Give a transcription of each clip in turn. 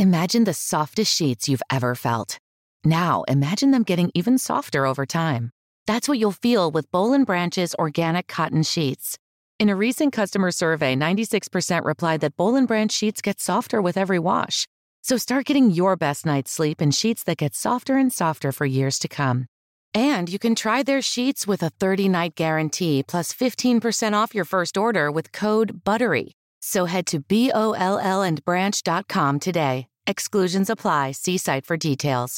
Imagine the softest sheets you've ever felt. Now, imagine them getting even softer over time. That's what you'll feel with Boll & Branch's organic cotton sheets. In a recent customer survey, 96% replied that Boll & Branch sheets get softer with every wash. So start getting your best night's sleep in sheets that get softer and softer for years to come. And you can try their sheets with a 30-night guarantee plus 15% off your first order with code BUTTERY. So head to BOLLandbranch.com today. Exclusions apply. See site for details.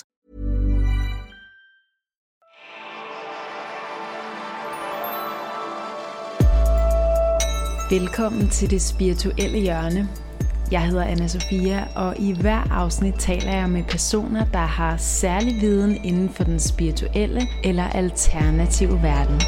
Velkommen til det spirituelle hjørne. Jeg hedder Anna-Sofia, og i hver afsnit taler jeg med personer, der har særlig viden inden for den spirituelle eller alternative verden.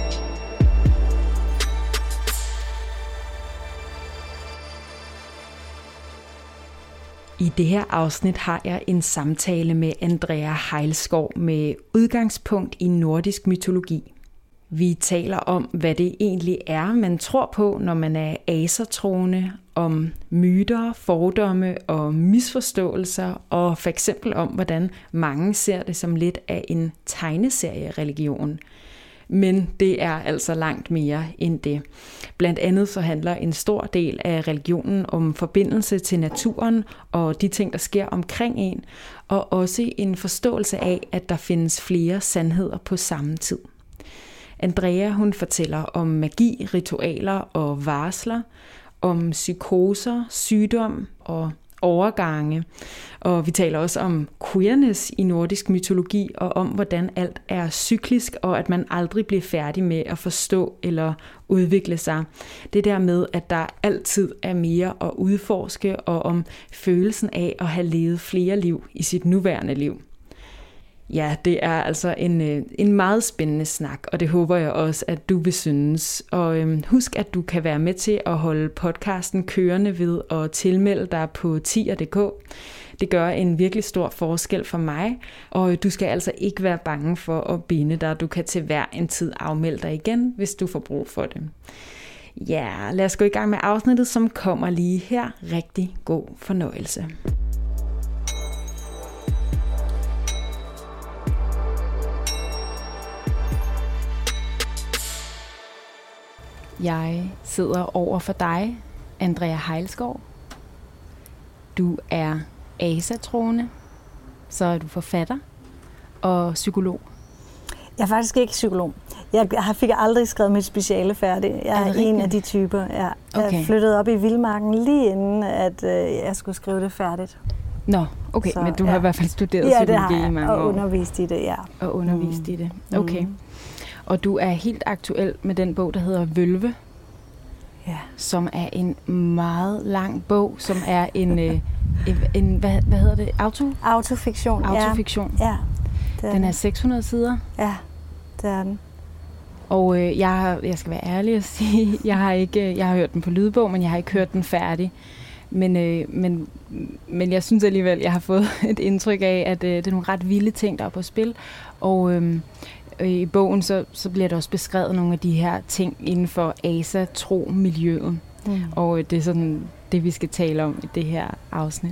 I det her afsnit har jeg en samtale med Andrea Heilskov med udgangspunkt i nordisk mytologi. Vi taler om, hvad det egentlig er, man tror på, når man er asertroende, om myter, fordomme og misforståelser, og for eksempel om, hvordan mange ser det som lidt af en tegneserie-religion. Men det er altså langt mere end det. Blandt andet så handler en stor del af religionen om forbindelse til naturen og de ting, der sker omkring en, og også en forståelse af, at der findes flere sandheder på samme tid. Andrea, hun fortæller om magi, ritualer og varsler, om psykoser, sygdom og overgange. Og vi taler også om queerness i nordisk mytologi, og om hvordan alt er cyklisk, og at man aldrig bliver færdig med at forstå eller udvikle sig. Det der med, at der altid er mere at udforske, og om følelsen af at have levet flere liv i sit nuværende liv. Ja, det er altså en meget spændende snak, og det håber jeg også, at du vil synes. Og husk, at du kan være med til at holde podcasten kørende ved at tilmelde dig på tier.dk. Det gør en virkelig stor forskel for mig, og du skal altså ikke være bange for at binde dig. Du kan til hver en tid afmelde dig igen, hvis du får brug for det. Ja, lad os gå i gang med afsnittet, som kommer lige her. Rigtig god fornøjelse. Jeg sidder over for dig, Andrea Heilskov. Du er asatroende, så er du forfatter og psykolog. Jeg er faktisk ikke psykolog. Jeg fik aldrig skrevet mit speciale færdigt. Jeg er en af de typer. Jeg flyttede op i Vildmarken lige inden, at jeg skulle skrive det færdigt. Nå, okay, så, men du har i hvert fald studeret psykologi i mange år. Og undervist i det, ja. Og undervist i det, okay. Og du er helt aktuel med den bog, der hedder Vølve, som er en meget lang bog, som er en hvad hedder det? Autofiktion. Autofiktion. Ja. Den er 600 sider. Ja, det er den. Og jeg skal være ærlig og sige, jeg har hørt den på lydbog, men jeg har ikke hørt den færdig. Men jeg synes alligevel, jeg har fået et indtryk af, at det er nogle ret vilde ting, der er på spil. Og i bogen så bliver der også beskrevet nogle af de her ting inden for asatro-miljøet. Og det er sådan det, vi skal tale om i det her afsnit.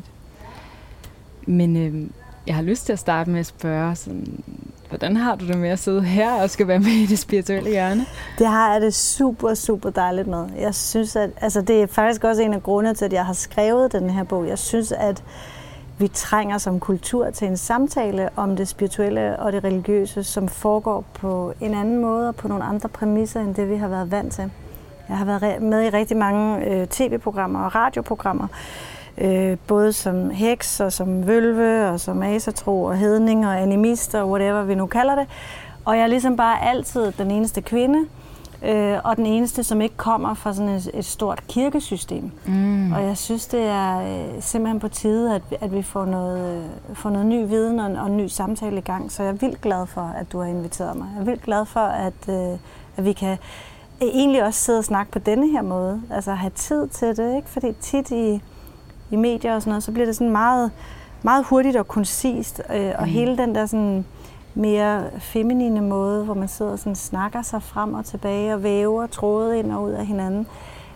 Men jeg har lyst til at starte med at spørge, sådan, hvordan har du det med at sidde her og skal være med i det spirituelle hjørne? Det har jeg det super, super dejligt med. Jeg synes, at det er faktisk også en af grundene til, at jeg har skrevet den her bog. Jeg synes, at vi trænger som kultur til en samtale om det spirituelle og det religiøse, som foregår på en anden måde og på nogle andre præmisser, end det vi har været vant til. Jeg har været med i rigtig mange tv-programmer og radioprogrammer, både som heks og som vølve og som asatro og hedning og animist og whatever vi nu kalder det. Og jeg er ligesom bare altid den eneste kvinde, og den eneste, som ikke kommer fra sådan et stort kirkesystem. Og jeg synes, det er simpelthen på tide, at vi får noget ny viden og en ny samtale i gang. Så jeg er vildt glad for, at du har inviteret mig. Jeg er vildt glad for, at vi kan egentlig også sidde og snakke på denne her måde. Altså have tid til det, ikke? Fordi tit i medier og sådan noget, så bliver det sådan meget, meget hurtigt og koncist. Og hele den der sådan mere feminine måde, hvor man sidder og sådan snakker sig frem og tilbage og væver tråde ind og ud af hinanden.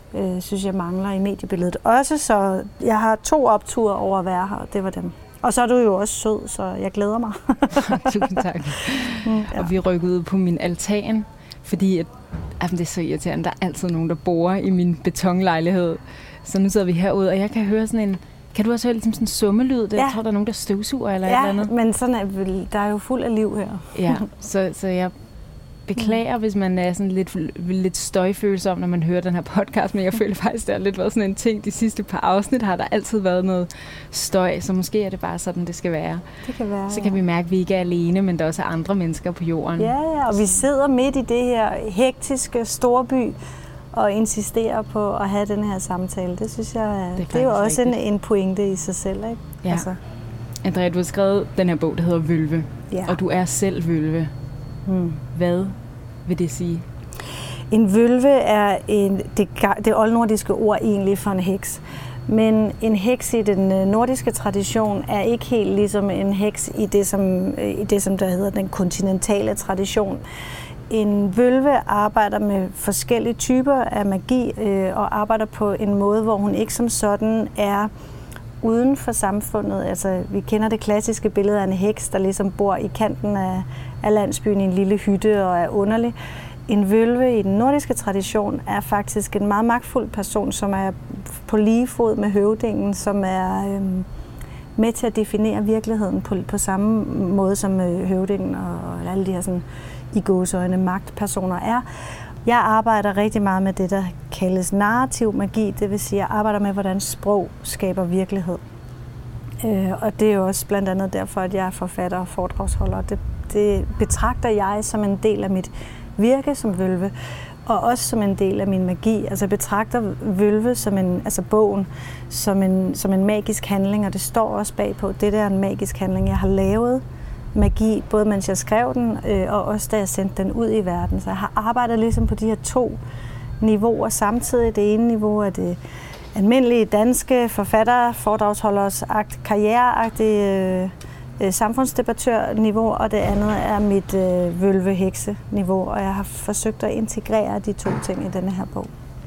synes jeg mangler i mediebilledet også, så jeg har 2 opture over at være her, og det var dem. Og så er du jo også sød, så jeg glæder mig. Tusind tak. Ja. Og vi rykkede ud på min altan, fordi det er så irriterende. Der er altid nogen, der borer i min betonlejlighed. Så nu sidder vi herude, og jeg kan høre sådan en... Kan du også høre ligesom sådan en summelyd? Jeg tror, der er nogen, der støvsuger eller et eller andet. Ja, men sådan der er jo fuld af liv her. Ja, så jeg beklager, hvis man er sådan lidt støjfølsom, når man hører den her podcast, men jeg føler faktisk, det har lidt været sådan en ting. De sidste par afsnit har der altid været noget støj, så måske er det bare sådan, det skal være. Det kan være, så kan vi mærke, at vi ikke er alene, men der også er andre mennesker på jorden. Ja, og vi sidder midt i det her hektiske storby og insisterer på at have den her samtale. Det synes jeg, det er jo også en pointe i sig selv, ikke? Ja. Altså. Andrea, du har skrevet den her bog, der hedder Vølve, og du er selv vølve. Hvad vil det sige? En vølve er det oldnordiske ord egentlig for en heks. Men en heks i den nordiske tradition er ikke helt ligesom en heks i det, som der hedder den kontinentale tradition. En vølve arbejder med forskellige typer af magi og arbejder på en måde, hvor hun ikke som sådan er uden for samfundet. Altså, vi kender det klassiske billede af en heks, der ligesom bor i kanten af landsbyen i en lille hytte og er underlig. En vølve i den nordiske tradition er faktisk en meget magtfuld person, som er på lige fod med høvdingen, som er med til at definere virkeligheden på samme måde som høvdingen og alle de her sådan, i gåseøjne magtpersoner er. Jeg arbejder rigtig meget med det, der kaldes narrativ magi, det vil sige, at jeg arbejder med, hvordan sprog skaber virkelighed. Og det er jo også blandt andet derfor, at jeg er forfatter og foredragsholder. Det betragter jeg som en del af mit virke som vølve, og også som en del af min magi. Altså jeg betragter vølve som bogen som en magisk handling, og det står også bagpå. Det der er en magisk handling. Jeg har lavet magi, både mens jeg skrev den, og også da jeg sendte den ud i verden. Så jeg har arbejdet ligesom på de her 2 niveauer samtidig. Det ene niveau er det almindelige danske forfatter, foredragsholders karriereagtige samfundsdebattørniveau, og det andet er mit vølve-hekse-niveau, og jeg har forsøgt at integrere de 2 ting i denne her bog.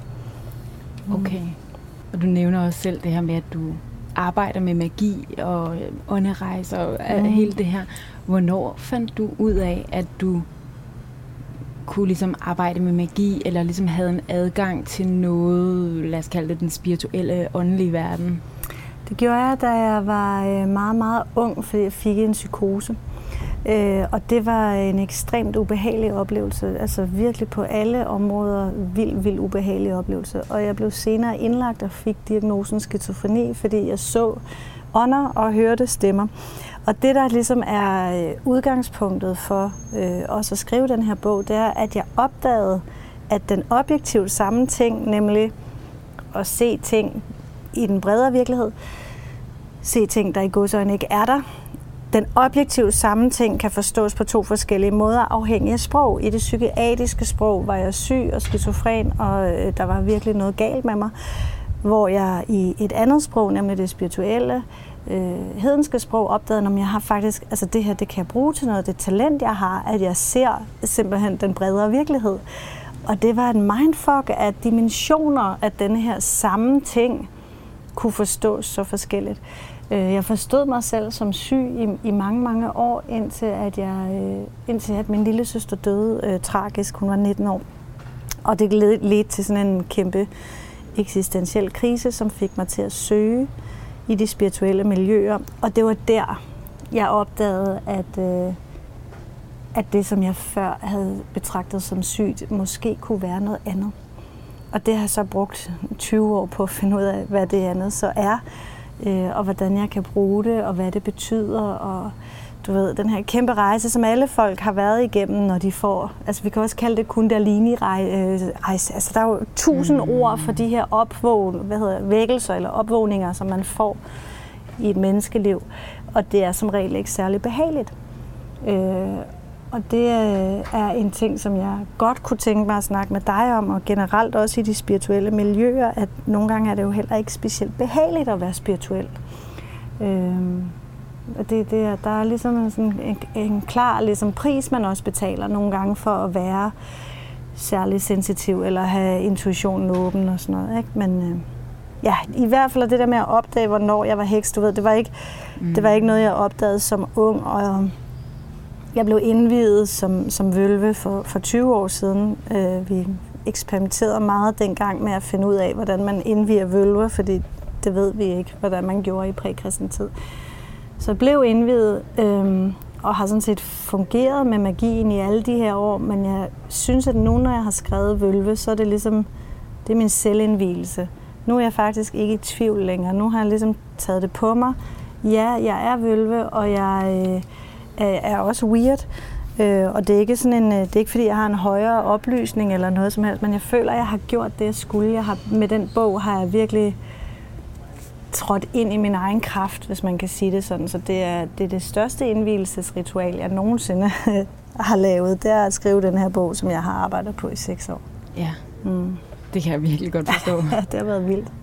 Okay. Og du nævner også selv det her med, at du arbejder med magi og ånderejser og hele det her. Hvornår fandt du ud af, at du kunne ligesom arbejde med magi, eller ligesom havde en adgang til noget, lad os kalde det den spirituelle, åndelige verden? Det gjorde jeg, da jeg var meget, meget ung, fordi jeg fik en psykose. Og det var en ekstremt ubehagelig oplevelse. Altså virkelig på alle områder vildt ubehagelig oplevelse. Og jeg blev senere indlagt og fik diagnosen skizofreni, fordi jeg så ånder og hørte stemmer. Og det, der ligesom er udgangspunktet for også at skrive den her bog, det er, at jeg opdagede, at den objektivt samme ting, nemlig at se ting i den bredere virkelighed, se ting, der i gåseøjne ikke er der. Den objektive samme ting kan forstås på 2 forskellige måder, afhængig af sprog. I det psykiatriske sprog var jeg syg og skizofren, og der var virkelig noget galt med mig. Hvor jeg i et andet sprog, nemlig det spirituelle, hedenske sprog, opdagede, at jeg har faktisk, altså det her, det kan jeg bruge til noget, det talent, jeg har, at jeg ser simpelthen den bredere virkelighed. Og det var en mindfuck af dimensioner, at denne her samme ting kunne forstås så forskelligt. Jeg forstod mig selv som syg i mange, mange år, indtil at min lille søster døde tragisk. Hun var 19 år. Og det ledte til sådan en kæmpe eksistentiel krise, som fik mig til at søge i de spirituelle miljøer. Og det var der, jeg opdagede, at det, som jeg før havde betragtet som sygt, måske kunne være noget andet. Og det har jeg så brugt 20 år på at finde ud af, hvad det andet så er, og hvordan jeg kan bruge det, og hvad det betyder, og du ved, den her kæmpe rejse, som alle folk har været igennem, når de får, altså vi kan også kalde det kundalini-rejse, altså der er jo 1000 ord for de her vækkelser eller opvågninger, som man får i et menneskeliv, og det er som regel ikke særlig behageligt. Og det er en ting, som jeg godt kunne tænke mig at snakke med dig om, og generelt også i de spirituelle miljøer, at nogle gange er det jo heller ikke specielt behageligt at være spirituel. Der er ligesom en klar ligesom pris, man også betaler nogle gange for at være særlig sensitiv, eller have intuitionen åben og sådan noget, ikke? Men ja, i hvert fald det der med at opdage, hvornår jeg var heks, du ved, det var ikke noget, jeg opdagede som ung, og jeg blev indviet som vølve for 20 år siden. Vi eksperimenterede meget dengang med at finde ud af, hvordan man indvier vølver, fordi det ved vi ikke, hvordan man gjorde i prækristen tid. Så jeg blev indviet, og har sådan set fungeret med magien i alle de her år, men jeg synes, at nu, når jeg har skrevet vølve, så er det ligesom, det er min selvindvielse. Nu er jeg faktisk ikke i tvivl længere. Nu har jeg ligesom taget det på mig. Ja, jeg er vølve, og jeg er også weird. Og det er ikke sådan det er ikke fordi, jeg har en højere oplysning eller noget som helst, men jeg føler, at jeg har gjort det, jeg skulle. Med den bog har jeg virkelig trådt ind i min egen kraft, hvis man kan sige det sådan. Så det er det største indvielsesritual, jeg nogensinde har lavet. Det er at skrive den her bog, som jeg har arbejdet på i 6 år. Ja, det kan jeg virkelig godt forstå. Ja, det har været vildt.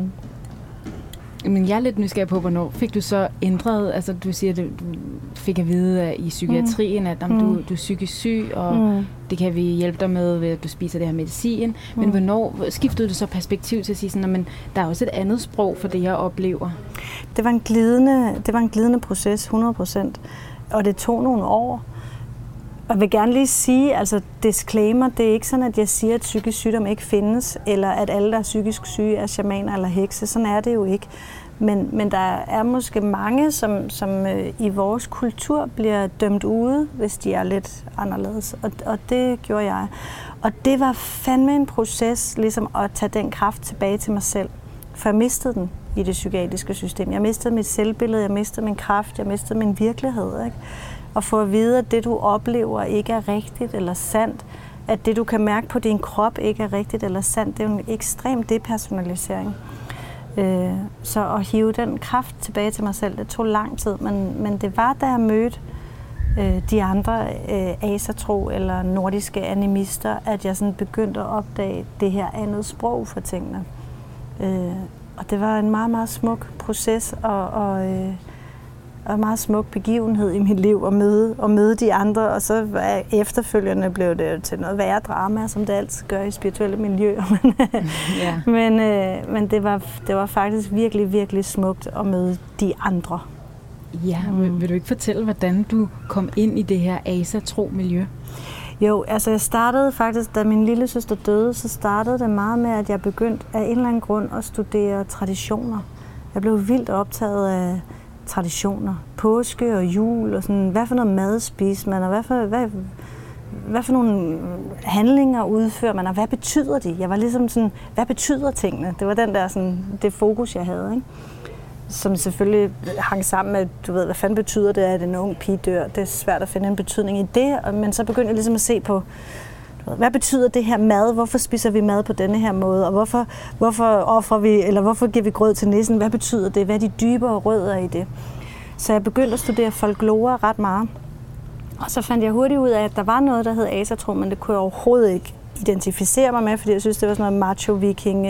Men jeg er lidt nysgerrig på, hvornår fik du så ændret, altså du siger, at du fik at vide i psykiatrien, at du er psykisk syg, og det kan vi hjælpe dig med, ved at du spiser det her medicin. Men hvornår skiftede du så perspektiv til at sige sådan, at der er også et andet sprog for det, jeg oplever? Det var en glidende proces, 100%, og det tog nogle år. Og jeg vil gerne lige sige, altså disclaimer, det er ikke sådan, at jeg siger, at psykisk sygdom ikke findes, eller at alle, der er psykisk syge, er shamaner eller hekse. Sådan er det jo ikke. Men der er måske mange, som i vores kultur bliver dømt ude, hvis de er lidt anderledes. Og det gjorde jeg. Og det var fandme en proces, ligesom at tage den kraft tilbage til mig selv. For jeg mistede den i det psykiatriske system. Jeg mistede mit selvbillede, jeg mistede min kraft, jeg mistede min virkelighed, ikke? Og få at vide, at det, du oplever, ikke er rigtigt eller sandt. At det, du kan mærke på din krop, ikke er rigtigt eller sandt. Det er jo en ekstrem depersonalisering. Så at hive den kraft tilbage til mig selv, det tog lang tid. Men det var, da jeg mødte de andre asatro eller nordiske animister, at jeg sådan begyndte at opdage det her andet sprog for tingene. Og det var en meget, meget smuk proces og en meget smuk begivenhed i mit liv at møde de andre, og så efterfølgende blev det til noget værre drama, som det altid gør i spirituelle miljøer. Men det var faktisk virkelig, virkelig smukt at møde de andre. Ja, vil du ikke fortælle, hvordan du kom ind i det her asatro-miljø? Jo, altså jeg startede faktisk, da min lille søster døde, så startede det meget med, at jeg begyndte af en eller anden grund at studere traditioner. Jeg blev vildt optaget af traditioner. Påske og jul og sådan, hvad for noget mad spiser man, og hvad for nogle handlinger udfører man, og hvad betyder de? Jeg var ligesom sådan, hvad betyder tingene? Det var den der sådan, det fokus, jeg havde, ikke? Som selvfølgelig hang sammen med, du ved, hvad fanden betyder det, at en ung pige dør? Det er svært at finde en betydning i det, men så begyndte jeg ligesom at se på, hvad betyder det her mad? Hvorfor spiser vi mad på denne her måde? Og hvorfor offrer vi, eller hvorfor giver vi grød til nissen? Hvad betyder det? Hvad er de dybere rødder i det? Så jeg begyndte at studere folklore ret meget. Og så fandt jeg hurtigt ud af, at der var noget, der hed asatro, men det kunne jeg overhovedet ikke identificere mig med, fordi jeg synes, det var sådan noget macho-viking,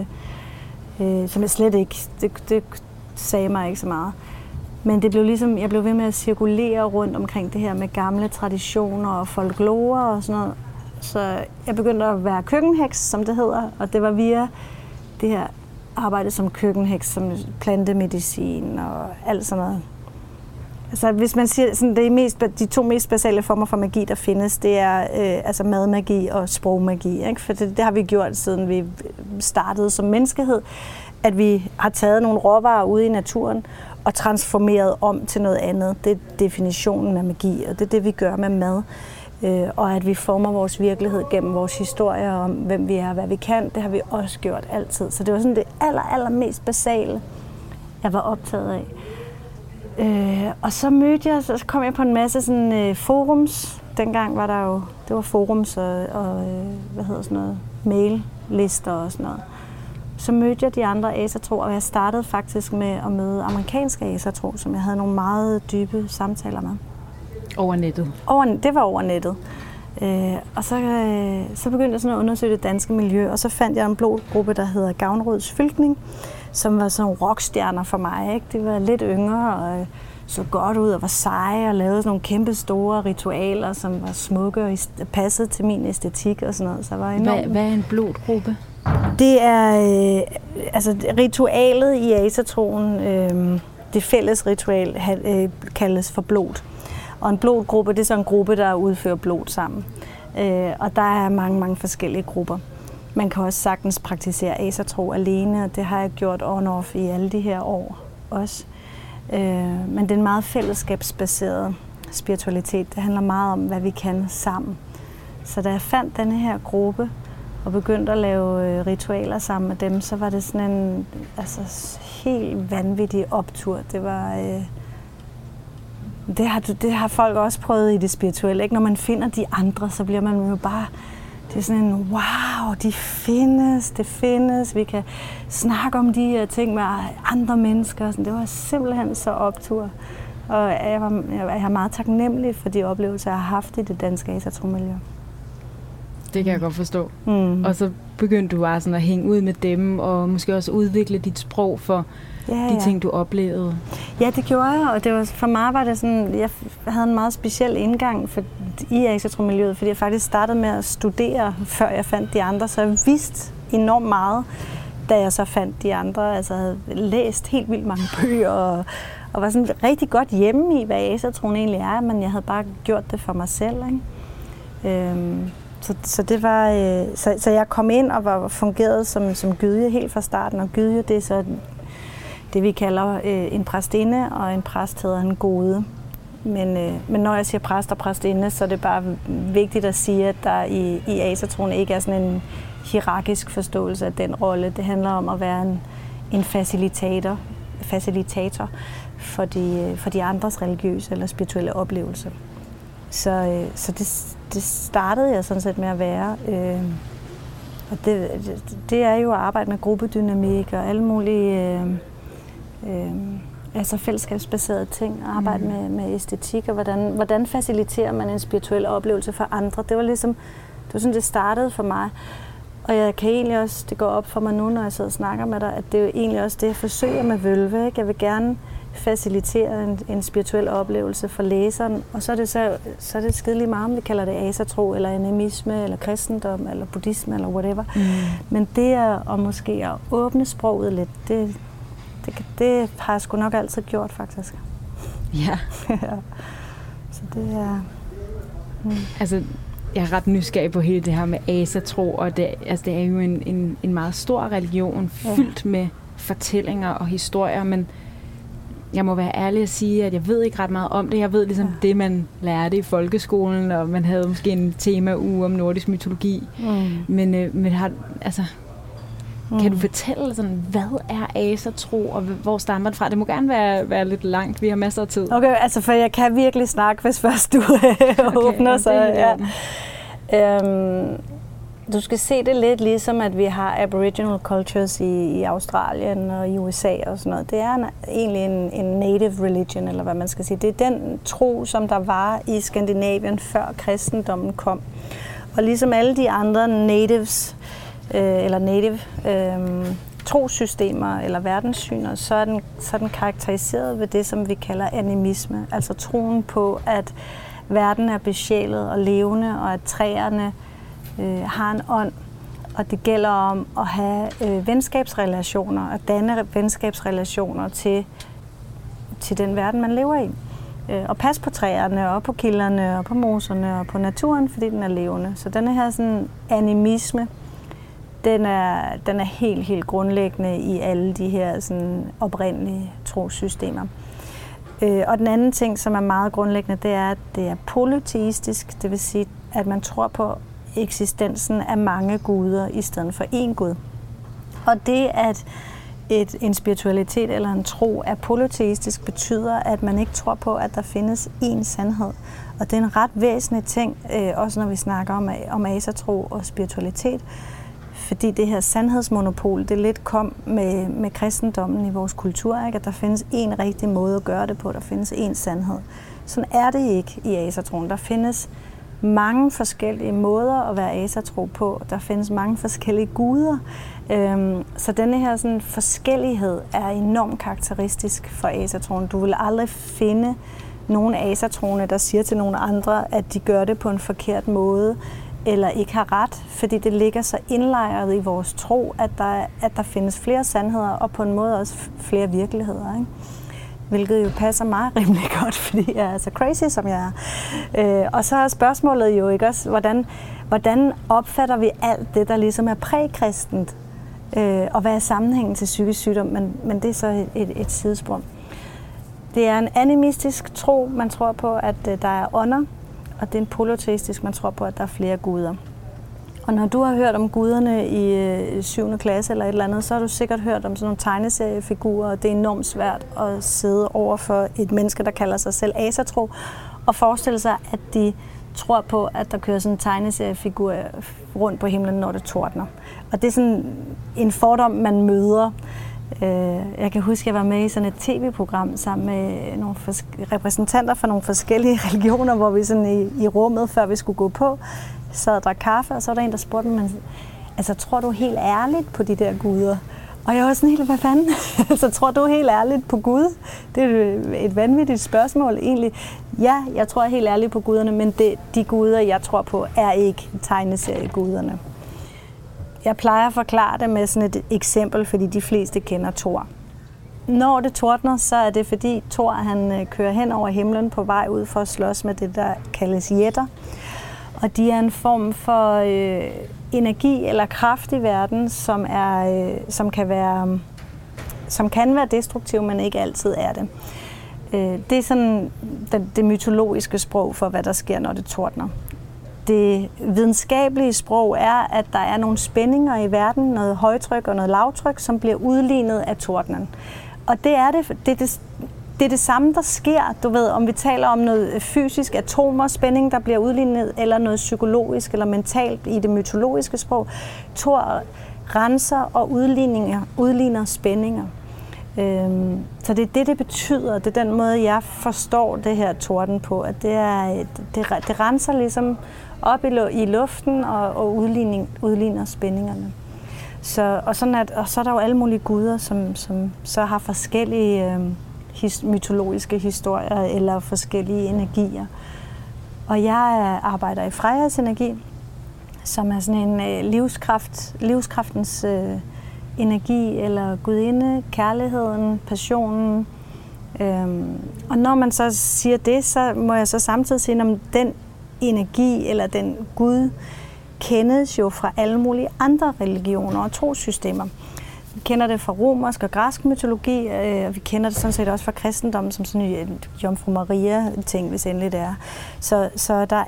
som jeg slet ikke, det sagde mig ikke så meget. Men det blev ligesom, jeg blev ved med at cirkulere rundt omkring det her med gamle traditioner og folklore og sådan noget. Så jeg begyndte at være køkkenheks, som det hedder, og det var via det her arbejde som køkkenheks, som plantemedicin og alt sådan noget. Altså hvis man siger, sådan, de 2 mest basale former for magi, der findes, det er altså madmagi og sprogmagi, ikke? For det har vi gjort, siden vi startede som menneskehed, at vi har taget nogle råvarer ude i naturen og transformeret om til noget andet. Det er definitionen af magi, og det er det, vi gør med mad. Og at vi former vores virkelighed gennem vores historier om, hvem vi er og hvad vi kan, det har vi også gjort altid. Så det var sådan det allermest basale, jeg var optaget af. Og så kom jeg på en masse sådan, forums. Dengang var der jo, det var forums og hvad hedder sådan noget, maillister og sådan noget. Så mødte jeg de andre asatro, og jeg startede faktisk med at møde amerikanske asatro, som jeg havde nogle meget dybe samtaler med. Over nettet? Det var over nettet. Og så begyndte jeg sådan at undersøge det danske miljø, og så fandt jeg en blodgruppe, der hedder Gavnrøds Fylkning, som var sådan rockstjerner for mig, ikke? De var lidt yngre og så godt ud og var seje og lavede sådan nogle kæmpe store ritualer, som var smukke og passede til min æstetik og sådan noget. Så var enormt. Hvad er en blodgruppe? Det er ritualet i asatroen. Det fælles ritual kaldes for blod. Og en blodgruppe, det er så en gruppe, der udfører blod sammen. Og der er mange, mange forskellige grupper. Man kan også sagtens praktisere asatro alene, og det har jeg gjort on-off i alle de her år også. Men det er en meget fællesskabsbaseret spiritualitet. Det handler meget om, hvad vi kan sammen. Så da jeg fandt denne her gruppe og begyndte at lave ritualer sammen med dem, så var det sådan en helt vanvittig optur. Det var... Det har folk også prøvet i det spirituelle. Ikke? Når man finder de andre, så bliver man jo bare... Det er sådan en, wow, det findes. Vi kan snakke om de her ting med andre mennesker. Det var simpelthen så optur. Og jeg er meget taknemmelig for de oplevelser, jeg har haft i det danske asatro-miljø. Det kan jeg godt forstå. Og så begyndte du bare sådan at hænge ud med dem, og måske også udvikle dit sprog for de ting, du oplevede. Ja, det gjorde jeg, og det var, for mig var det sådan, jeg havde en meget speciel indgang i asatro-miljøet, fordi jeg faktisk startede med at studere, før jeg fandt de andre, så jeg vidste enormt meget, da jeg så fandt de andre. Altså, jeg havde læst helt vildt mange bøger, og var sådan rigtig godt hjemme i, hvad asatroen egentlig er, men jeg havde bare gjort det for mig selv, ikke? Så det var, så jeg kom ind og var fungeret som gydje helt fra starten, og gydje, det er så det, vi kalder en præstinde, og en præst hedder en gode. Men når jeg siger præst og præstinde, så er det bare vigtigt at sige, at der i asatroen ikke er sådan en hierarkisk forståelse af den rolle. Det handler om at være en facilitator for de andres religiøse eller spirituelle oplevelser. Så det startede jeg sådan set med at være. Og det er jo at arbejde med gruppedynamik og alle mulige fællesskabsbaserede ting. Arbejde med æstetik og hvordan faciliterer man en spirituel oplevelse for andre. Det var sådan, det startede for mig. Og jeg kan egentlig også, det går op for mig nu, når jeg sidder og snakker med dig, at det er jo egentlig også det, jeg forsøger med Vølve. Ikke? Jeg vil gerne facilitere en spirituel oplevelse for læseren, og så er det skideligt meget, om vi kalder det asatro, eller animisme, eller kristendom, eller buddhisme, eller whatever. Men det er at måske at åbne sproget lidt, det har jeg sgu nok altid gjort, faktisk. Ja. Så det er... Altså, jeg er ret nysgerrig på hele det her med asatro, og det er jo en meget stor religion, fyldt med fortællinger og historier, men jeg må være ærlig at sige, at jeg ved ikke ret meget om det. Jeg ved ligesom det, man lærte i folkeskolen, og man havde måske en tema-uge om nordisk mytologi. Men har, altså, kan du fortælle, sådan, hvad er asatro, og hvor stammer det fra? Det må gerne være lidt langt. Vi har masser af tid. Okay, altså for jeg kan virkelig snakke, hvis først du åbner sig. Du skal se det lidt ligesom, at vi har aboriginal cultures i Australien og i USA og sådan noget. Det er egentlig en native religion, eller hvad man skal sige. Det er den tro, som der var i Skandinavien, før kristendommen kom. Og ligesom alle de andre natives, eller native trosystemer eller verdenssyner, så er den karakteriseret ved det, som vi kalder animisme. Altså troen på, at verden er besjælet og levende, og at træerne har en ånd, og det gælder om at have venskabsrelationer, at danne venskabsrelationer til den verden, man lever i. Og passe på træerne, og på kilderne, og på moserne, og på naturen, fordi den er levende. Så denne her sådan animisme, den er helt, helt grundlæggende i alle de her sådan oprindelige trosystemer. Og den anden ting, som er meget grundlæggende, det er, at det er polyteistisk, det vil sige, at man tror på eksistensen af mange guder i stedet for én gud. Og det, at en spiritualitet eller en tro er polyteistisk, betyder, at man ikke tror på, at der findes én sandhed. Og det er en ret væsentlig ting, også når vi snakker om asatro og spiritualitet, fordi det her sandhedsmonopol, det lidt kom med kristendommen i vores kultur, ikke? At der findes én rigtig måde at gøre det på, der findes én sandhed. Sådan er det ikke i asatroen. Der findes mange forskellige måder at være asatro på. Der findes mange forskellige guder. Så denne her sådan, forskellighed er enormt karakteristisk for asatroen. Du vil aldrig finde nogen asatroende, der siger til nogle andre, at de gør det på en forkert måde, eller ikke har ret, fordi det ligger så indlejret i vores tro, at der findes flere sandheder, og på en måde også flere virkeligheder, ikke? Hvilket jo passer mig rimelig godt, fordi jeg er så crazy, som jeg er. Og så er spørgsmålet jo ikke også, hvordan opfatter vi alt det, der ligesom er prækristent, og hvad er sammenhængen til psykisk sygdom, men det er så et sidespor. Det er en animistisk tro, man tror på, at der er ånder, og det er en polyteistisk, man tror på, at der er flere guder. Og når du har hørt om guderne i 7. klasse eller et eller andet, så har du sikkert hørt om sådan nogle tegneseriefigurer, og det er enormt svært at sidde over for et menneske, der kalder sig selv asatro, og forestille sig, at de tror på, at der kører sådan en tegneseriefigur rundt på himlen, når det tordner. Og det er sådan en fordom, man møder. Jeg kan huske, at jeg var med i sådan et tv-program sammen med nogle repræsentanter fra nogle forskellige religioner, hvor vi sådan i rummet, før vi skulle gå på, sad og drak kaffe, og så var der en, der spurgte mig, altså tror du helt ærligt på de der guder? Og jeg var sådan helt, hvad fanden? Så tror du helt ærligt på Gud? Det er et vanvittigt spørgsmål egentlig. Ja, jeg tror helt ærligt på guderne, men de guder, jeg tror på, er ikke tegneserieguderne. Jeg plejer at forklare det med sådan et eksempel, fordi de fleste kender Thor. Når det tordner, så er det fordi Thor han kører hen over himlen på vej ud for at slås med det, der kaldes jætter. Og de er en form for energi eller kraft i verden, som kan være destruktiv, men ikke altid er det. Det er sådan det mytologiske sprog for, hvad der sker, når det tordner. Det videnskabelige sprog er, at der er nogle spændinger i verden, noget højtryk og noget lavtryk, som bliver udlignet af tordnen. Og det er det samme, der sker. Du ved, om vi taler om noget fysisk atomer, spænding, der bliver udlignet, eller noget psykologisk eller mentalt i det mytologiske sprog. Thor renser og udligner spændinger. Så det er det betyder. Det er den måde, jeg forstår det her torden på, at det renser ligesom op i luften og udligner spændingerne. Og så er der jo alle mulige guder, som så har forskellige mytologiske historier eller forskellige energier. Og jeg arbejder i Freyas energi, som er sådan en livskraftens energi eller gudinde, kærligheden, passionen. Og når man så siger det, så må jeg så samtidig sige, at den energi eller den Gud kendes jo fra alle mulige andre religioner og trossystemer. Vi kender det fra romersk og græsk mytologi, og vi kender det sådan set også fra kristendommen som sådan en Jomfru Maria-ting, hvis endelig det er. Så der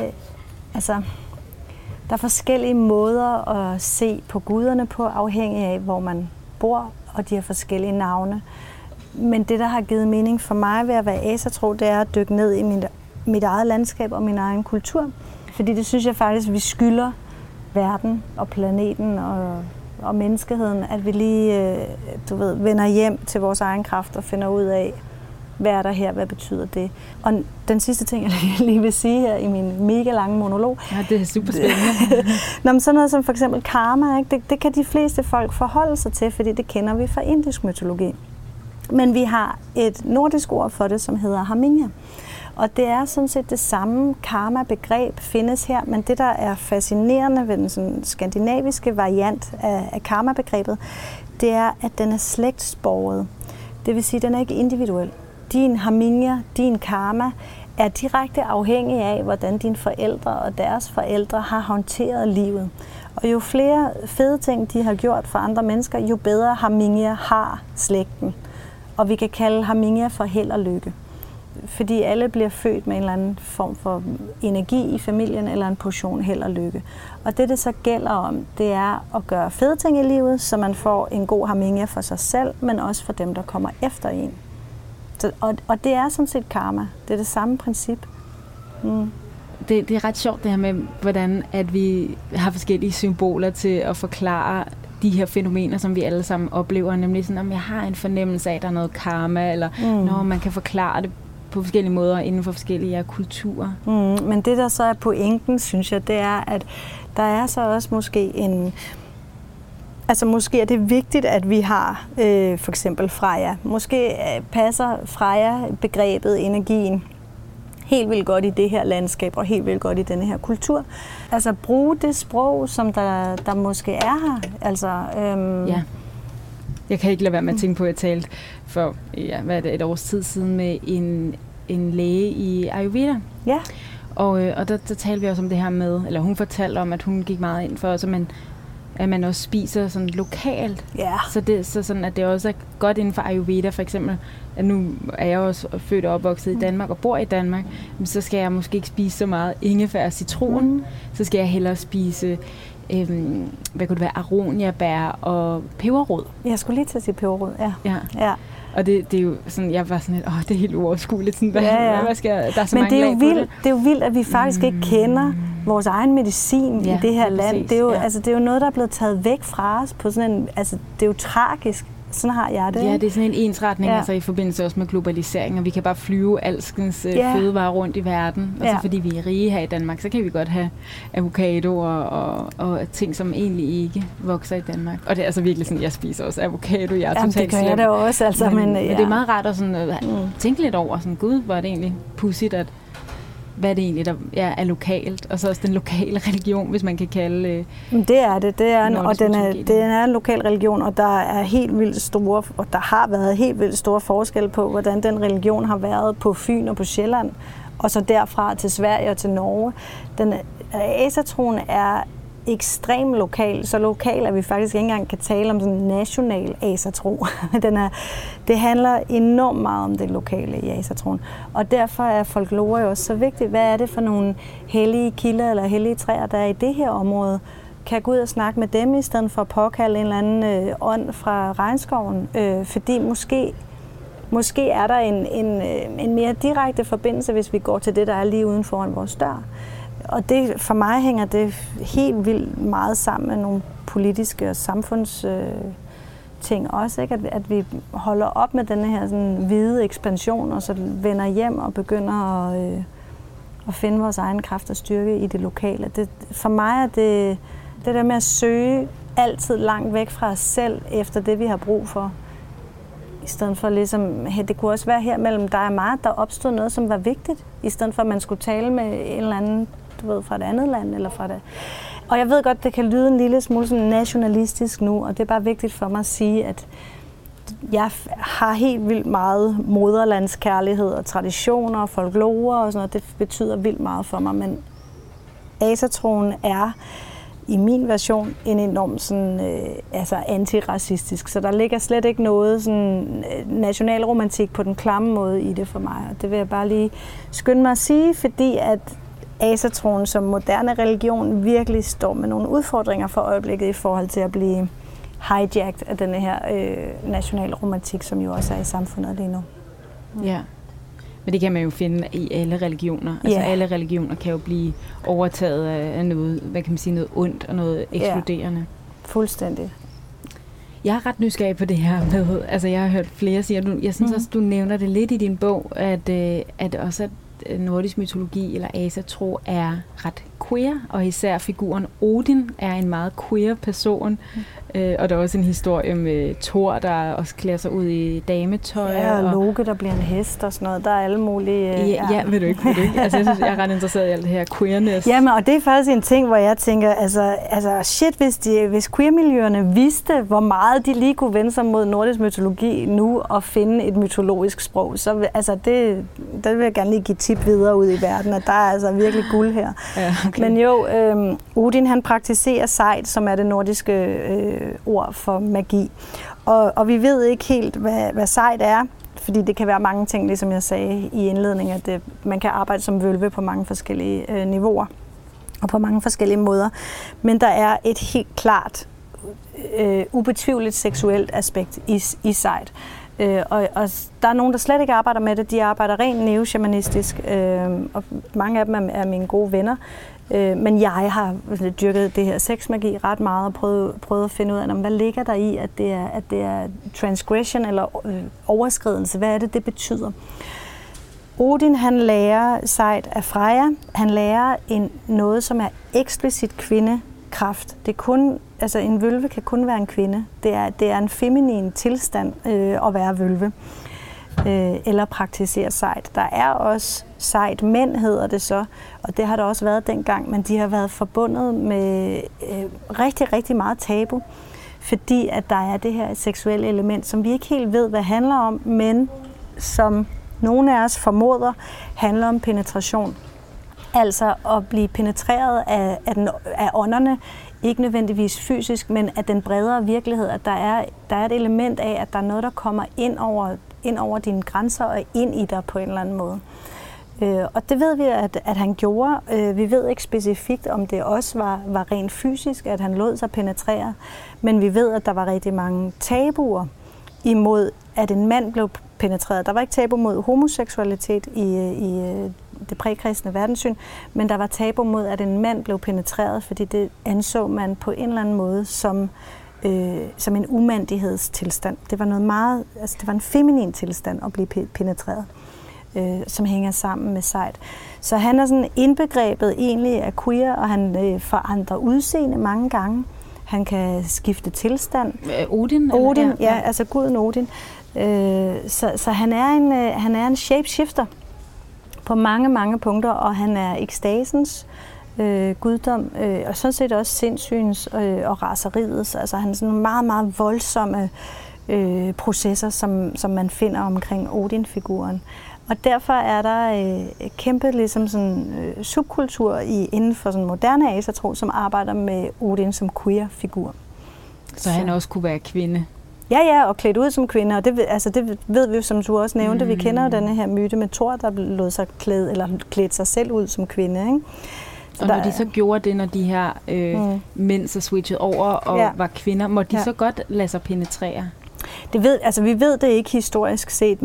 er forskellige måder at se på guderne på, afhængig af, hvor man bor, og de har forskellige navne. Men det, der har givet mening for mig ved at være asatro, det er at dykke ned i mit eget landskab og min egen kultur. Fordi det synes jeg faktisk, vi skylder verden og planeten og menneskeheden, at vi lige vender hjem til vores egen kraft og finder ud af, hvad er der her, hvad betyder det. Og den sidste ting, jeg lige vil sige her i min mega lange monolog. Ja, det er super spændende. Men sådan noget som for eksempel karma, ikke? Det kan de fleste folk forholde sig til, fordi det kender vi fra indisk mytologi. Men vi har et nordisk ord for det, som hedder Haminga. Og det er sådan set det samme karma-begreb findes her, men det, der er fascinerende ved den sådan skandinaviske variant af karma-begrebet, det er, at den er slægtsborget. Det vil sige, at den er ikke individuel. Din Haminga, din karma, er direkte afhængig af, hvordan dine forældre og deres forældre har håndteret livet. Og jo flere fede ting, de har gjort for andre mennesker, jo bedre Haminga har slægten. Og vi kan kalde Haminga for held og lykke. Fordi alle bliver født med en eller anden form for energi i familien, eller en portion held og lykke. Og det så gælder om, det er at gøre fede ting i livet, så man får en god Haminga for sig selv, men også for dem, der kommer efter en. Og det er sådan set karma. Det er det samme princip. Mm. Det er ret sjovt det her med, hvordan at vi har forskellige symboler til at forklare de her fænomener, som vi alle sammen oplever. Nemlig sådan, om jeg har en fornemmelse af, at der er noget karma, eller når man kan forklare det på forskellige måder inden for forskellige kulturer. Men det, der så er pointen, synes jeg, det er, at der er så også måske Altså måske er det vigtigt, at vi har for eksempel Freja. Måske passer Freja-begrebet, energien, helt vildt godt i det her landskab og helt vildt godt i denne her kultur. Altså bruge det sprog, som der måske er her. Altså, Ja. Jeg kan ikke lade være med at tænke på, at jeg talte for et års tid siden med en læge i Ayurveda. Ja. Og der talte vi også om det her med, eller hun fortalte om, at hun gik meget ind for, at man også spiser sådan lokalt. Ja. Så sådan, at det også er godt inden for Ayurveda, for eksempel, at nu er jeg også født og opvokset i Danmark og bor i Danmark, men så skal jeg måske ikke spise så meget ingefær og citron, så skal jeg hellere spise, hvad kunne det være, aroniabær og peberrod. Jeg skulle lige til at sige peberrod, ja. Og det er jo sådan, jeg var sådan lidt, det er helt uoverskueligt. Sådan, hvad skal jeg, der er så men mange lag på det. Det er jo vildt, at vi faktisk ikke kender vores egen medicin i det her land. Præcis, det er jo, altså, det er jo noget, der er blevet taget væk fra os på sådan en, altså det er jo tragisk. Sådan har jeg det. Ja, det er sådan en ensretning, altså i forbindelse også med globalisering, og vi kan bare flyve alskens fødevarer rundt i verden. Og så fordi vi er rige her i Danmark, så kan vi godt have avocado og ting, som egentlig ikke vokser i Danmark. Og det er altså virkelig sådan, jeg spiser også avocado. Jeg er totalt slem. Det gør jeg da også. Altså, men det er meget rart at sådan, tænke lidt over, sådan, gud, hvor er det egentlig pudsigt, at hvad det egentlig der er lokalt, og så også den lokale religion, hvis man kan kalde det er det. Det er og den er en lokal religion, og der er helt vildt store, og der har været helt vildt store forskel på, hvordan den religion har været på Fyn og på Sjælland, og så derfra til Sverige og til Norge. Asatroen er ekstremt lokal, så lokal, at vi faktisk ikke engang kan tale om sådan en national asatro. Det handler enormt meget om det lokale i asatroen. Og derfor er folklore jo også så vigtigt. Hvad er det for nogle hellige kilder eller hellige træer, der er i det her område? Kan jeg gå ud og snakke med dem, i stedet for at påkalde en eller anden ånd fra regnskoven? Fordi måske er der en mere direkte forbindelse, hvis vi går til det, der er lige uden foran vores dør. Og det, for mig hænger det helt vildt meget sammen med nogle politiske og samfundsting også, ikke? At vi holder op med denne her sådan hvide ekspansion, og så vender hjem og begynder at finde vores egen kraft og styrke i det lokale. For mig er det der med at søge altid langt væk fra os selv efter det, vi har brug for. I stedet for ligesom, det kunne også være her mellem dig og mig, der opstod noget, som var vigtigt, i stedet for at man skulle tale med en eller anden, fra et andet land eller fra det. Og jeg ved godt, det kan lyde en lille smule sådan nationalistisk nu, og det er bare vigtigt for mig at sige, at jeg har helt vildt meget moderlandskærlighed og traditioner og folklore og sådan noget. Det betyder vildt meget for mig, men asatroen er i min version en enormt sådan, antiracistisk. Så der ligger slet ikke noget sådan, nationalromantik på den klamme måde i det for mig. Og det vil jeg bare lige skynde mig at sige, fordi at asatroen som moderne religion virkelig står med nogle udfordringer for øjeblikket i forhold til at blive hijacked af denne her nationalromantik, som jo også er i samfundet lige nu. Ja. Men det kan man jo finde i alle religioner. Altså alle religioner kan jo blive overtaget af noget, hvad kan man sige, noget ondt og noget ekskluderende. Ja, fuldstændig. Jeg er ret nysgerrig på det her med, altså jeg har hørt flere sige, jeg synes også, du nævner det lidt i din bog, at også at nordisk mytologi eller asatro er ret queer, og især figuren Odin er en meget queer person. Og der er også en historie med Thor, der også klæder sig ud i dametøj. Ja, og Loke, der bliver en hest og sådan noget. Der er alle mulige... Ja, ved du ikke. Altså, jeg synes, jeg er ret interesseret i alt det her queerness. Jamen, og det er faktisk en ting, hvor jeg tænker, altså shit, hvis queer-miljøerne vidste, hvor meget de lige kunne vende sig mod nordisk mytologi nu og finde et mytologisk sprog, så det vil jeg gerne lige give tip videre ud i verden, at der er altså virkelig guld her. Ja, okay. Men jo, Odin, han praktiserer sejd, som er det nordiske ord for magi. Og vi ved ikke helt, hvad sejd er, fordi det kan være mange ting, ligesom jeg sagde i indledningen, at man kan arbejde som vølve på mange forskellige niveauer og på mange forskellige måder. Men der er et helt klart, ubetvivligt seksuelt aspekt i sejd. Og der er nogen, der slet ikke arbejder med det. De arbejder rent neoshamanistisk, og mange af dem er mine gode venner. Men jeg har dyrket det her sexmagi ret meget og prøvet at finde ud af, hvad ligger der i, at det er transgression eller overskridelse. Hvad er det betyder? Odin, han lærer sejd af Freja. Han lærer noget, som er eksplicit kraft. Det er kun, altså en vølve kan kun være en kvinde. Det er en feminin tilstand at være vølve. Eller praktisere sejd. Der er også sejd mænd, hedder det så, og det har der også været dengang, men de har været forbundet med rigtig, rigtig meget tabu, fordi at der er det her seksuelle element, som vi ikke helt ved, hvad det handler om, men som nogle af os formoder, handler om penetration. Altså at blive penetreret af ånderne, ikke nødvendigvis fysisk, men af den bredere virkelighed, at der er et element af, at der er noget, der kommer ind over dine grænser og ind i dig på en eller anden måde. Og det ved vi, at han gjorde. Vi ved ikke specifikt, om det også var rent fysisk, at han lod sig penetrere, men vi ved, at der var rigtig mange tabuer imod, at en mand blev penetreret. Der var ikke tabu mod homoseksualitet i det prækristne verdenssyn, men der var tabu mod, at en mand blev penetreret, fordi det anså man på en eller anden måde som en umandighedstilstand. Det var noget meget, altså det var en feminin tilstand at blive penetreret, som hænger sammen med sejd. Så han er sådan indbegrebet egentlig af queer, og han forandrer udseende mange gange. Han kan skifte tilstand. Odin? Odin, ja, altså guden Odin. Så han er en shapeshifter på mange, mange punkter, og han er ekstasens guddom, og sådan set også sindssygens og raseriets. Altså han er sådan meget, meget voldsomme processer, som man finder omkring Odin-figuren. Og derfor er der kæmpe ligesom sådan, subkultur inden for sådan moderne asatro, som arbejder med Odin som queer-figur. Så han også kunne være kvinde? Ja, og klædt ud som kvinde, og det ved vi jo, som du også nævnte. Vi kender jo denne her myte med Thor, der lod sig klædte sig selv ud som kvinde, ikke? Og når de så gjorde det, når de her mænd så switchede over og var kvinder, må de så godt lade sig penetrere? Vi ved det ikke historisk set,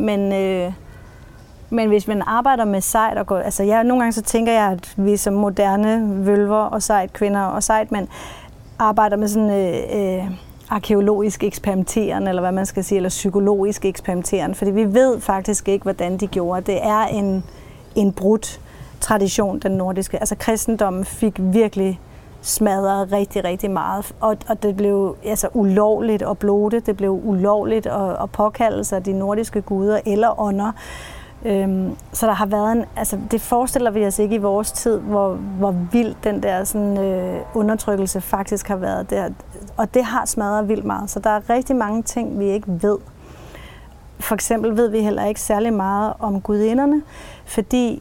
men hvis man arbejder med sejd og går, nogle gange så tænker jeg, at vi som moderne vølver og sejd kvinder og sejd mænd arbejder med sådan arkæologisk eksperimenteren, eller hvad man skal sige, eller psykologisk eksperimenteren, fordi vi ved faktisk ikke, hvordan de gjorde. Det er en brudt tradition, den nordiske. Altså kristendommen fik virkelig smadret rigtig, rigtig meget, og det blev ulovligt at blote, det blev ulovligt at påkalde sig de nordiske guder eller ånder. Så der har været det forestiller vi os ikke i vores tid, hvor vild den der sådan, undertrykkelse faktisk har været der. Og det har smadret vildt meget, så der er rigtig mange ting, vi ikke ved. For eksempel ved vi heller ikke særlig meget om gudinderne, fordi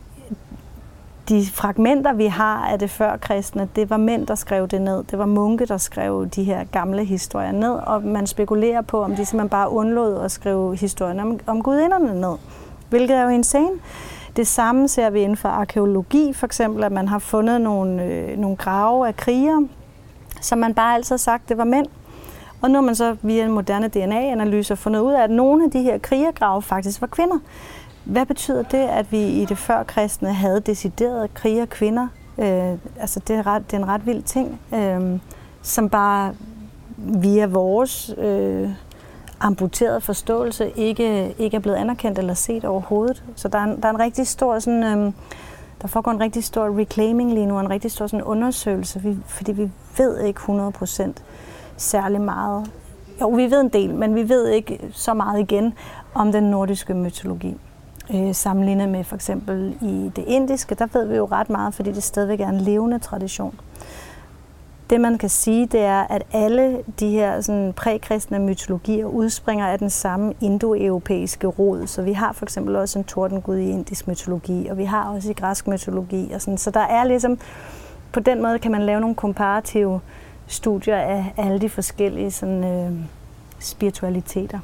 de fragmenter, vi har af det førkristne, det var mænd, der skrev det ned. Det var munke, der skrev de her gamle historier ned, og man spekulerer på, om de simpelthen bare undlod at skrive historien om gudinderne ned, hvilket er jo insane. Det samme ser vi inden for arkæologi, for eksempel, at man har fundet nogle grave af krigere, som man bare altid har sagt, det var mænd. Og nu har man så via en moderne DNA-analyse fundet ud af, at nogle af de her krigergrave faktisk var kvinder. Hvad betyder det, at vi i det førkristne havde deciderede krigerkvinder? Det er en ret vild ting, som bare via vores amputerede forståelse ikke er blevet anerkendt eller set overhovedet. Så der er en rigtig stor sådan, der foregår en rigtig stor reclaiming lige nu, en rigtig stor sådan undersøgelse, fordi vi ved ikke 100% særlig meget. Jo, vi ved en del, men vi ved ikke så meget igen om den nordiske mytologi. Sammenlignet med for eksempel i det indiske, der ved vi jo ret meget, fordi det stadigvæk er en levende tradition. Det man kan sige, det er, at alle de her sådan, prækristne mytologier udspringer af den samme indoeuropæiske rod. Så vi har for eksempel også en tordengud i indisk mytologi, og vi har også i græsk mytologi. Og sådan. Så der er ligesom, på den måde kan man lave nogle komparative studier af alle de forskellige sådan, spiritualiteter.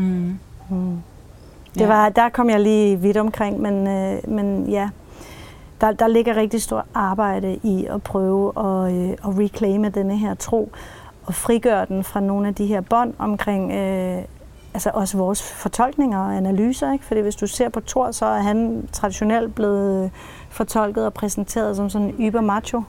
Der kom jeg lige vidt omkring, men ja, der ligger rigtig stort arbejde i at prøve at reclaime denne her tro og frigøre den fra nogle af de her bånd omkring også vores fortolkninger og analyser. Ikke? Fordi hvis du ser på Thor, så er han traditionelt blevet fortolket og præsenteret som sådan en ybermacho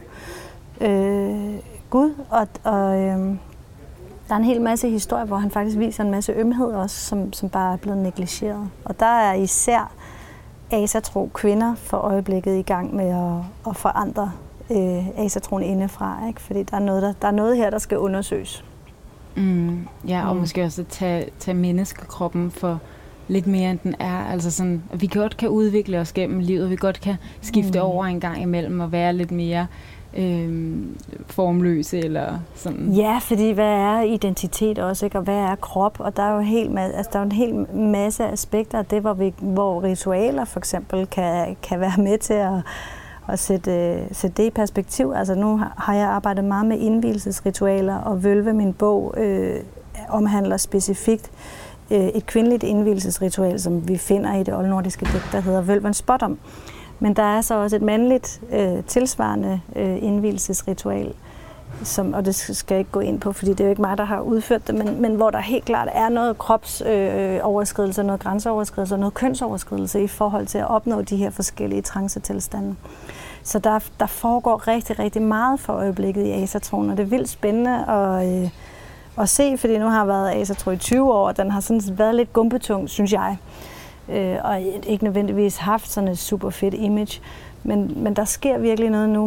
gud, og der er en hel masse historier, hvor han faktisk viser en masse ømhed også, som bare er blevet negligeret. Og der er især asatro kvinder for øjeblikket i gang med at forandre asatron indefra, ikke? Fordi der er noget her, der skal undersøges. Og måske også tage menneskekroppen for lidt mere, end den er. Altså sådan, at vi godt kan udvikle os gennem livet, vi godt kan skifte over en gang imellem og være lidt mere formløse eller sådan. Ja, fordi hvad er identitet også, ikke? Og hvad er krop? Og der er jo en hel masse aspekter af det, hvor ritualer for eksempel kan være med til at sætte det i perspektiv. Altså nu har jeg arbejdet meget med indvielsesritualer, og Vølve, min bog, omhandler specifikt et kvindeligt indvielsesritual, som vi finder i det oldnordiske digt, der hedder Vølvens Spådom. Men der er så også et mandligt tilsvarende indvielsesritual, og det skal jeg ikke gå ind på, fordi det er jo ikke mig, der har udført det, men hvor der helt klart er noget kropsoverskridelse, noget grænseoverskridelse og noget kønsoverskridelse i forhold til at opnå de her forskellige trancetilstande. Så der foregår rigtig, rigtig meget for øjeblikket i asatron, og det er vildt spændende at se, fordi nu har jeg været asatro i 20 år, og den har sådan været lidt gumpetung, synes jeg. Og ikke nødvendigvis haft sådan et super fedt image. Men der sker virkelig noget nu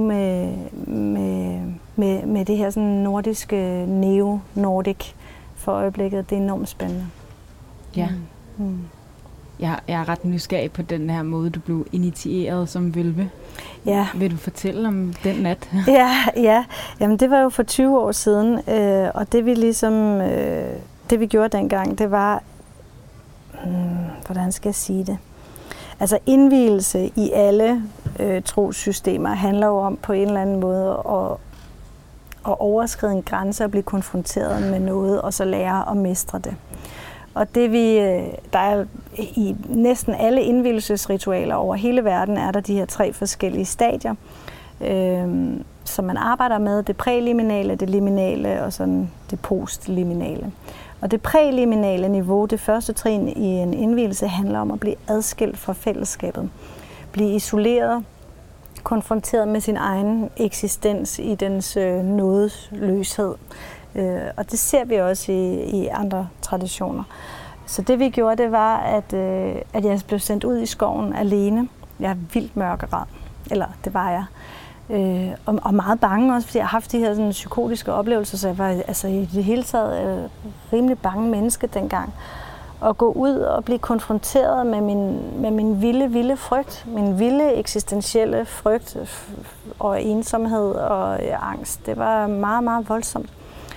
med det her sådan nordiske, neo-nordic for øjeblikket. Det er enormt spændende. Ja. Jeg er ret nysgerrig på den her måde, du blev initieret som Vølve. Ja. Vil du fortælle om den nat? Ja. Jamen, det var jo for 20 år siden, og det vi gjorde dengang, det var, hvordan skal jeg sige det? Altså indvielse i alle trossystemer handler jo om på en eller anden måde at overskride en grænse og blive konfronteret med noget, og så lære at mestre det. Og der er i næsten alle indvielsesritualer over hele verden, er der de her 3 forskellige stadier, som man arbejder med. Det præliminale, det liminale og sådan det postliminale. Og det præliminale niveau, det første trin i en indvielse, handler om at blive adskilt fra fællesskabet. Blive isoleret, konfronteret med sin egen eksistens i dens nådesløshed. Og det ser vi også i andre traditioner. Så det vi gjorde, det var, at jeg blev sendt ud i skoven alene. Jeg er vildt mørkeret. Eller det var jeg. Og meget bange også, fordi jeg har haft de her sådan, psykotiske oplevelser, så jeg var altså, i det hele taget rimelig bange menneske dengang. At gå ud og blive konfronteret med min vilde frygt, min vilde eksistentielle frygt og ensomhed og angst. Det var meget, meget voldsomt.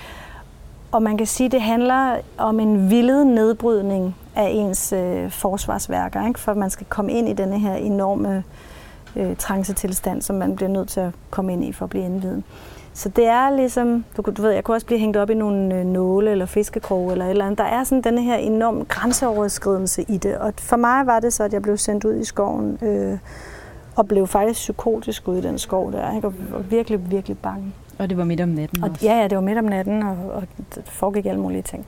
Og man kan sige, at det handler om en villet nedbrydning af ens forsvarsværker, ikke? For man skal komme ind i denne her enorme trancetilstand, som man bliver nødt til at komme ind i for at blive indviet. Så det er ligesom, du ved, jeg kunne også blive hængt op i nogle nåle eller fiskekroge eller et eller andet. Der er sådan denne her enorm grænseoverskridelse i det. Og for mig var det så, at jeg blev sendt ud i skoven og blev faktisk psykotisk ude i den skov der, ikke? Og virkelig, virkelig bange. Og det var midt om natten også? Ja, det var midt om natten, og det foregik alle mulige ting.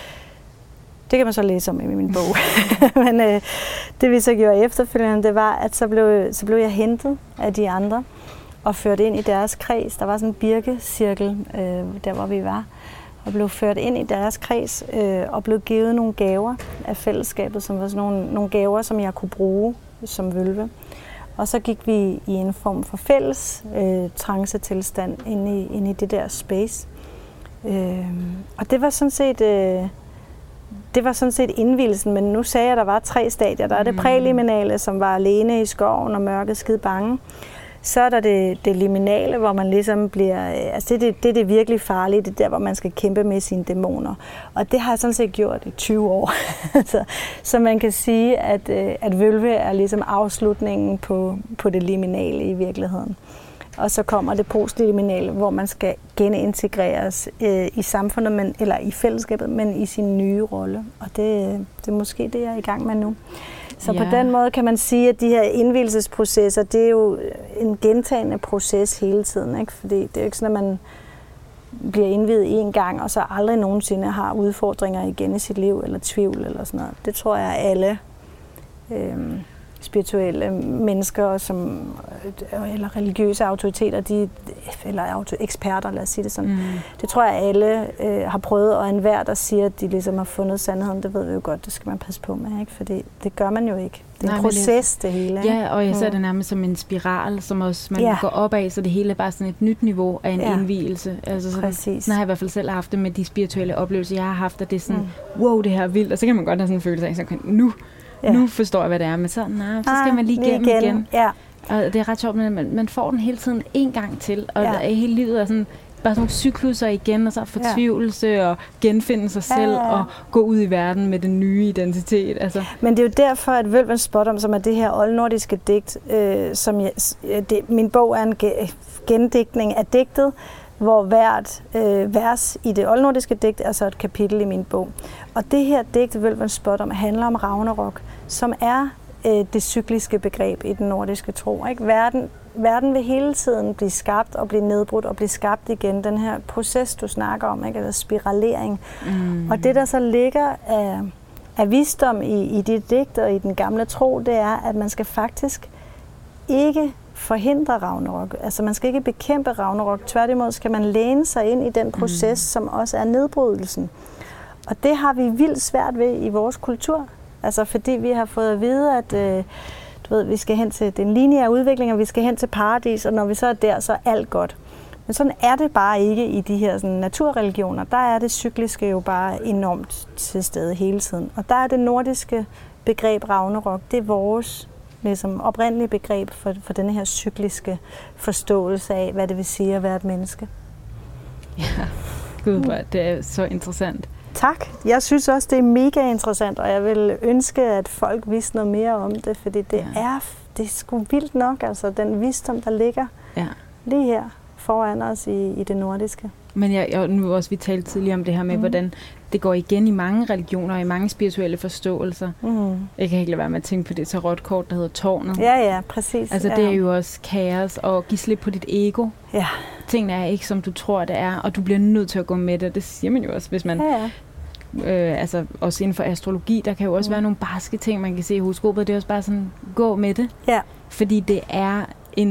Det kan man så læse om i min bog. Men det vi så gjorde efterfølgende, det var, at så blev jeg hentet af de andre og ført ind i deres kreds. Der var sådan en birkecirkel, der hvor vi var, og blev ført ind i deres kreds og blev givet nogle gaver af fællesskabet, som var sådan nogle gaver, som jeg kunne bruge som Vølve. Og så gik vi i en form for fælles trancetilstand inde i det der space. Og det var sådan set indvielsen, men nu sagde jeg, at der var 3 stadier. Der er det præliminale, som var alene i skoven og mørket skide bange. Så er der det liminale, hvor man ligesom bliver... Altså det er det virkelig farlige, det er der, hvor man skal kæmpe med sine dæmoner. Og det har jeg sådan set gjort i 20 år. Så man kan sige, at Vølve er ligesom afslutningen på det liminale i virkeligheden. Og så kommer det postliminale, hvor man skal genintegreres i samfundet, eller i fællesskabet, men i sin nye rolle. Og det er måske det, jeg er i gang med nu. Så på den måde kan man sige, at de her indvielsesprocesser, det er jo en gentagende proces hele tiden, ikke? Fordi det er jo ikke sådan, at man bliver indviet én gang, og så aldrig nogensinde har udfordringer igen i sit liv, eller tvivl, eller sådan noget. Det tror jeg, alle spirituelle mennesker, eller religiøse autoriteter, eller eksperter, lad os sige det sådan. Det tror jeg, alle har prøvet, og enhver, der siger, at de ligesom har fundet sandheden, det ved vi jo godt, det skal man passe på med, ikke? Fordi det gør man jo ikke. Det er en proces, det hele. Ja, og jeg ser det nærmest som en spiral, som også man går op af, så det hele er bare sådan et nyt niveau af en indvielse. Altså sådan har jeg i hvert fald selv haft det med de spirituelle oplevelser, jeg har haft, at det er sådan, wow, det her er vildt, og så kan man godt have sådan en følelse af, så nu forstår jeg, hvad det er, men så skal man lige igennem igen. Ja. Og det er ret sjovt, men man får den hele tiden en gang til, og hele livet er sådan, bare sådan nogle cykluser igen, og så fortvivlelse og genfinde sig selv og gå ud i verden med den nye identitet. Altså. Men det er jo derfor, at Vølvens Spådom, som er det her oldnordiske digt, min bog er en gendigtning af digtet, hvor hvert vers i det oldnordiske digt er så et kapitel i min bog. Og det her digt, Vølvens Spådom, handler om Ragnarok, som er det cykliske begreb i den nordiske tro. Ikke? Verden vil hele tiden blive skabt og blive nedbrudt og blive skabt igen. Den her proces, du snakker om, ikke? Eller spiralering. Og det, der så ligger af visdom i dit digt og i den gamle tro, det er, at man skal faktisk ikke forhindre Ragnarok. Altså man skal ikke bekæmpe Ragnarok. Tværtimod skal man læne sig ind i den proces, som også er nedbrydelsen. Og det har vi vildt svært ved i vores kultur. Altså fordi vi har fået at vide, at vi skal hen til den lineære udvikling, og vi skal hen til paradis, og når vi så er der, så er alt godt. Men sådan er det bare ikke i de her sådan, naturreligioner. Der er det cykliske jo bare enormt til stede hele tiden. Og der er det nordiske begreb Ragnarok, det er vores ligesom, oprindelige begreb for denne her cykliske forståelse af, hvad det vil sige at være et menneske. Ja, gud, det er så interessant. Tak. Jeg synes også, det er mega interessant, og jeg vil ønske, at folk vidste noget mere om det, fordi det er sgu vildt nok, altså den visdom, der ligger lige her foran os i det nordiske. Men nu også, vi talte tidligere om det her med, hvordan det går igen i mange religioner og i mange spirituelle forståelser. Jeg kan ikke lade være med at tænke på det tarotkort, der hedder Tårnet. Ja, præcis. Altså det er jo også kaos og give slip på dit ego. Ja. Tingene er ikke, som du tror, det er, og du bliver nødt til at gå med det. Det siger man jo også, hvis man... altså også inden for astrologi, der kan jo også være nogle barske ting, man kan se i horoskopet. Det er også bare sådan, gå med det. Ja. Fordi det er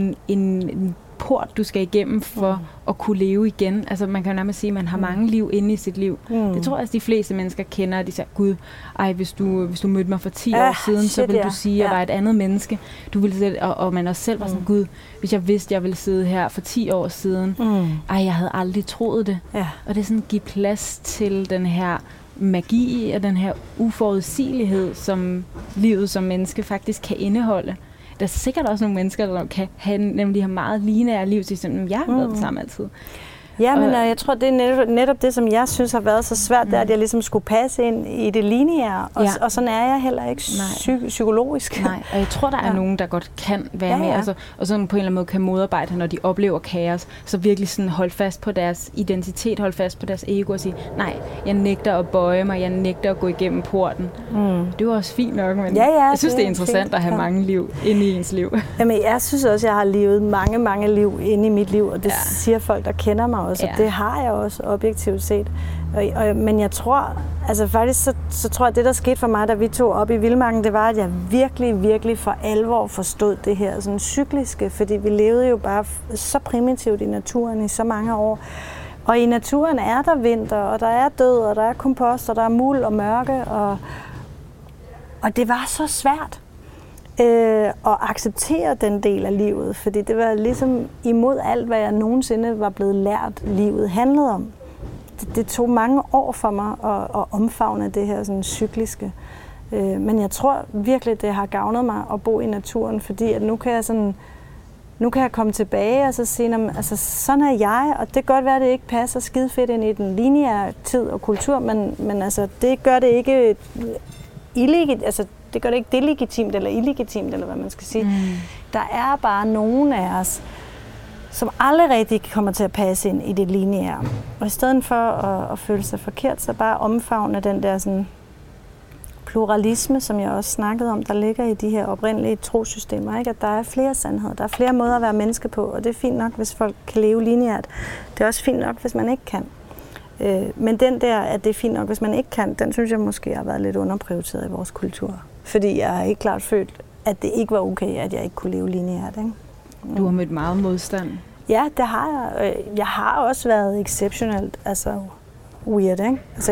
en port, du skal igennem for at kunne leve igen. Altså man kan jo nærmest sige, at man har mange liv inde i sit liv. Det tror jeg, at de fleste mennesker kender, at de siger, gud, hvis du mødte mig for 10 år siden, så ville du sige, at jeg var et andet menneske. Du ville selv, og man også selv var sådan, gud, hvis jeg vidste, at jeg ville sidde her for 10 år siden, jeg havde aldrig troet det. Ja. Og det er sådan at give plads til den her magi og den her uforudsigelighed, som livet som menneske faktisk kan indeholde. Der er sikkert også nogle mennesker, der kan have nemlig have meget lineære liv, til sådan, jeg har været det samme altid. Ja, men jeg tror, det er netop det, som jeg synes har været så svært, det er, at jeg ligesom skulle passe ind i det lineære, og sådan er jeg heller ikke psykologisk. Nej, og jeg tror, der er nogen, der godt kan være med, altså, og sådan på en eller anden måde kan modarbejde, når de oplever kaos, så virkelig sådan holde fast på deres identitet, holde fast på deres ego og sige, nej, jeg nægter at bøje mig, jeg nægter at gå igennem porten. Det var også fint nok, men jeg synes, det er interessant fint, at have mange liv inde i ens liv. Jamen, jeg synes også, jeg har levet mange liv inde i mit liv, og det siger folk, der kender mig også. Ja. Det har jeg også objektivt set. Men jeg tror, altså faktisk så tror jeg, det der skete for mig, da vi tog op i Vildmarken, det var, at jeg virkelig for alvor forstod det her sådan cykliske, fordi vi levede jo bare så primitivt i naturen i så mange år. Og i naturen er der vinter, og der er død, og der er kompost, og der er muld og mørke, og det var så svært at acceptere den del af livet, fordi det var ligesom imod alt, hvad jeg nogensinde var blevet lært, livet handlede om. Det tog mange år for mig at omfavne det her sådan cykliske. Men jeg tror virkelig, det har gavnet mig at bo i naturen, fordi at nu kan jeg komme tilbage og så sige, altså sådan er jeg, og det kan godt være, at det ikke passer skide fedt ind i den lineære tid og kultur, men altså det gør det ikke det gør det ikke delegitimt eller illegitimt, eller hvad man skal sige. Der er bare nogen af os, som aldrig rigtig kommer til at passe ind i det lineære. Og i stedet for at føle sig forkert, så bare omfavne den der sådan pluralisme, som jeg også snakkede om, der ligger i de her oprindelige trosystemer, ikke? At der er flere sandheder, der er flere måder at være menneske på, og det er fint nok, hvis folk kan leve lineært. Det er også fint nok, hvis man ikke kan. Men den der, at det er fint nok, hvis man ikke kan, den synes jeg måske har været lidt underprioriteret i vores kultur. Fordi jeg har ikke klart følt, at det ikke var okay, at jeg ikke kunne leve lineært. Ikke? Du har mødt meget modstand. Ja, det har jeg. Jeg har også været exceptionelt weird, ikke? Altså,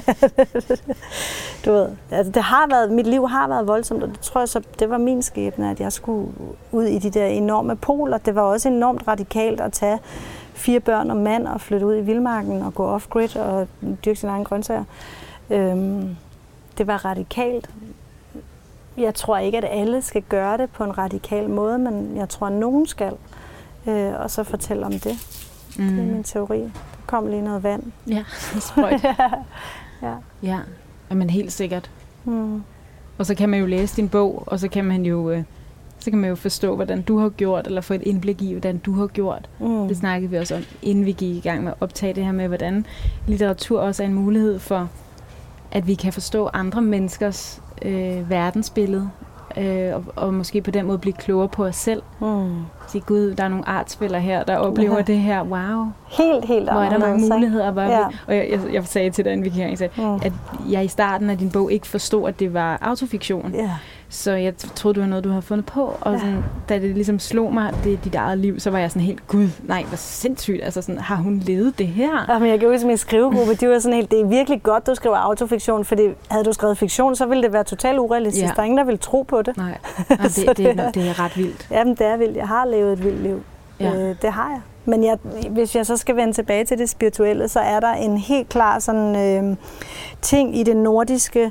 du ved, altså mit liv har været voldsomt, og det tror jeg så, det var min skæbne, at jeg skulle ud i de der enorme poler. Det var også enormt radikalt at tage 4 børn og mand og flytte ud i vildmarken og gå off-grid og dyrke sine egne grøntsager. Det var radikalt. Jeg tror ikke, at alle skal gøre det på en radikal måde, men jeg tror, at nogen skal. Og så fortælle om det. Det er min teori. Der kom lige noget vand. Ja, sprøjt. Ja. Men helt sikkert. Og så kan man jo læse din bog, og så kan man jo forstå, hvordan du har gjort, eller få et indblik i, hvordan du har gjort. Det snakkede vi også om, inden vi gik i gang med at optage det her med, hvordan litteratur også er en mulighed for, at vi kan forstå andre menneskers verdensbillede, og måske på den måde blive klogere på os selv. Sige, gud, der er nogle artsfæller her, der oplever det her. Wow. Helt hvor er der mange muligheder. Og jeg sagde til dig, inden vi gik her, at jeg i starten af din bog ikke forstod, at det var autofiktion. Så jeg troede, det var noget, du havde fundet på. Og sådan, da det ligesom slog mig, det er dit eget liv, så var jeg sådan helt, gud, nej, hvor sindssygt. Altså sådan, har hun levet det her? Ja, men jeg kan huske min skrivegruppe, de var sådan helt, det er virkelig godt, du skriver autofiktion, fordi havde du skrevet fiktion, så ville det være totalt urealistisk. Der er ingen, der ville tro på det. Nej, det er ret vildt. Jamen, det er vildt. Jeg har levet et vildt liv. Det har jeg. Men hvis jeg så skal vende tilbage til det spirituelle, så er der en helt klar sådan, ting i det nordiske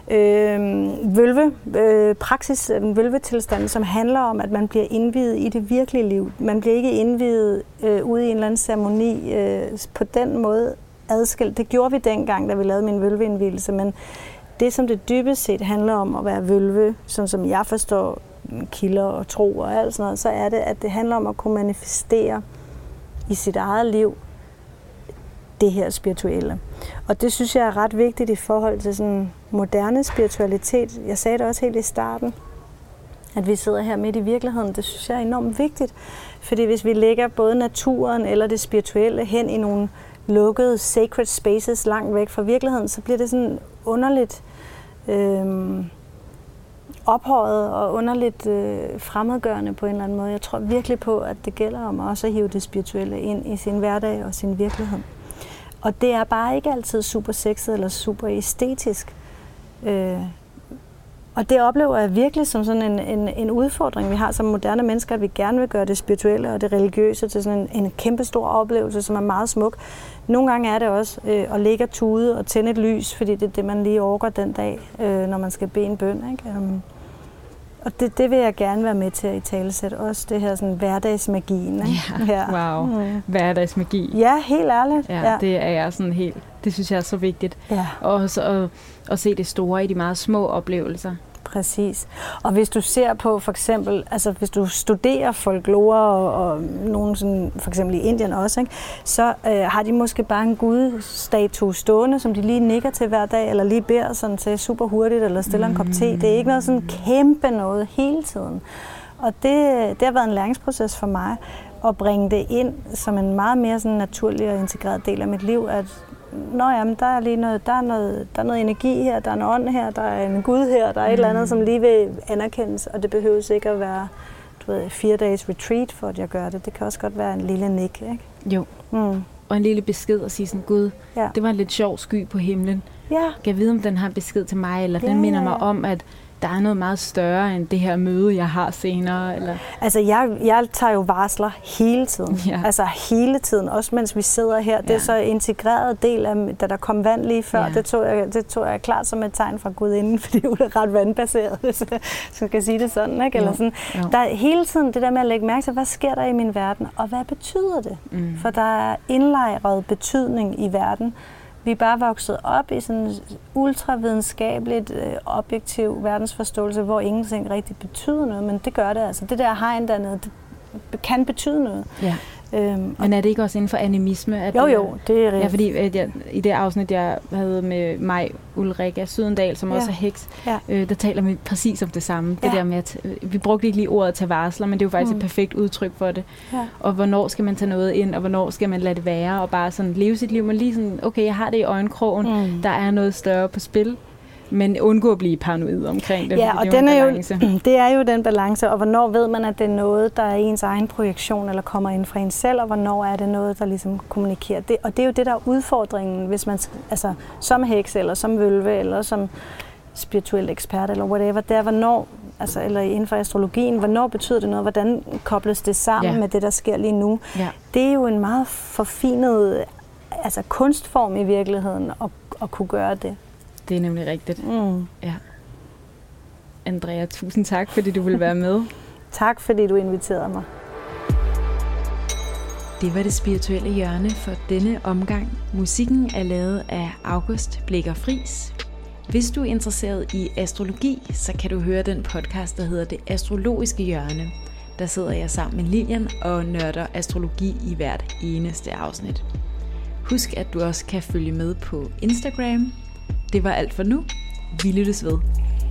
praksis, den vølvetilstand, som handler om, at man bliver indviet i det virkelige liv. Man bliver ikke indviet ude i en eller anden ceremoni på den måde adskilt. Det gjorde vi dengang, da vi lavede min vølveindvielse, men det, som det dybest set handler om at være vølve, sådan som jeg forstår kilder og tro og alt sådan noget, så er det, at det handler om at kunne manifestere i sit eget liv det her spirituelle. Og det synes jeg er ret vigtigt i forhold til sådan moderne spiritualitet. Jeg sagde det også helt i starten, at vi sidder her midt i virkeligheden. Det synes jeg er enormt vigtigt, fordi hvis vi lægger både naturen eller det spirituelle hen i nogle lukkede sacred spaces langt væk fra virkeligheden, så bliver det sådan underligt ophøjet og underligt fremmedgørende på en eller anden måde. Jeg tror virkelig på, at det gælder om også at hive det spirituelle ind i sin hverdag og sin virkelighed. Og det er bare ikke altid super sexet eller super æstetisk. Og det oplever jeg virkelig som sådan en udfordring, vi har som moderne mennesker, at vi gerne vil gøre det spirituelle og det religiøse til sådan en kæmpe stor oplevelse, som er meget smuk. Nogle gange er det også at ligge og tude og tænde et lys, fordi det er det, man lige orker den dag, når man skal bede en bøn. Ikke? Og det vil jeg gerne være med til at italesætte også, det her sådan hverdagsmagien. Ikke? Ja, wow. Hverdagsmagi. Ja, helt ærligt. Ja, det er jeg sådan helt, det synes jeg er så vigtigt. Ja. Og også at se det store i de meget små oplevelser. Præcis. Og hvis du ser på for eksempel, altså hvis du studerer folklore og nogen sådan, for eksempel i Indien også, ikke, så har de måske bare en gudstatue stående, som de lige nikker til hver dag, eller lige beder sådan til super hurtigt, eller stiller en kop te. Det er ikke noget sådan kæmpe noget hele tiden. Og det har været en læringsproces for mig, at bringe det ind som en meget mere sådan naturlig og integreret del af mit liv, at jamen, der er lige noget, der er noget energi her, der er en ånd her, der er en Gud her, der er et eller andet, som lige vil anerkendes, og det behøver ikke at være 4 dages retreat, for at jeg gør det. Det kan også godt være en lille nik, ikke? Jo. Og en lille besked at sige sådan, Gud, det var en lidt sjov sky på himlen. Ja. Kan jeg vide, om den har besked til mig, eller den minder mig om, at der er noget meget større end det her møde, jeg har senere? Eller? Altså, jeg tager jo varsler hele tiden. Ja. Altså hele tiden, også mens vi sidder her. Det er så en integreret del af, da der kom vand lige før. Ja. Det tog jeg klart som et tegn fra Gudinden, fordi hun er ret vandbaseret, så jeg kan sige det sådan. Ikke? Eller sådan. Der er hele tiden det der med at lægge mærke til, hvad sker der i min verden, og hvad betyder det? For der er indlejret betydning i verden. Vi er bare vokset op i sådan en ultravidenskabeligt, objektiv verdensforståelse, hvor ingenting rigtig betyder noget, men det gør det altså. Det der hegn dernede, det kan betyde noget. Ja. Men er det ikke også inden for animisme? At jo, det er rigtigt. Ja, fordi i det afsnit, jeg havde med mig, Ulrika Sydendal, som også er heks, der taler vi præcis om det samme. Det der med, at vi brugte ikke lige ordet at tage varsler, men det er jo faktisk et perfekt udtryk for det. Ja. Og hvornår skal man tage noget ind, og hvornår skal man lade det være, og bare sådan leve sit liv. Man lige sådan, okay, jeg har det i øjenkrogen, der er noget større på spil. Men undgå at blive paranoid omkring det. Ja, og det er jo den balance, og hvornår ved man, at det er noget, der er ens egen projektion, eller kommer ind fra en selv, og hvornår er det noget, der ligesom kommunikerer det. Og det er jo det, der er udfordringen, hvis man, altså som heks, eller som vølve, eller som spirituel ekspert, eller whatever, det er hvornår, altså, eller inden for astrologien, hvornår betyder det noget, hvordan kobles det sammen med det, der sker lige nu. Ja. Det er jo en meget forfinet kunstform i virkeligheden, at kunne gøre det. Det er nemlig rigtigt. Ja. Andrea, tusind tak, fordi du ville være med. Tak, fordi du inviterede mig. Det var det spirituelle hjørne for denne omgang. Musikken er lavet af August Blicher Friis. Hvis du er interesseret i astrologi, så kan du høre den podcast, der hedder Det Astrologiske Hjørne. Der sidder jeg sammen med Lilian og nørder astrologi i hvert eneste afsnit. Husk, at du også kan følge med på Instagram. Det var alt for nu. Vi lyttes ved.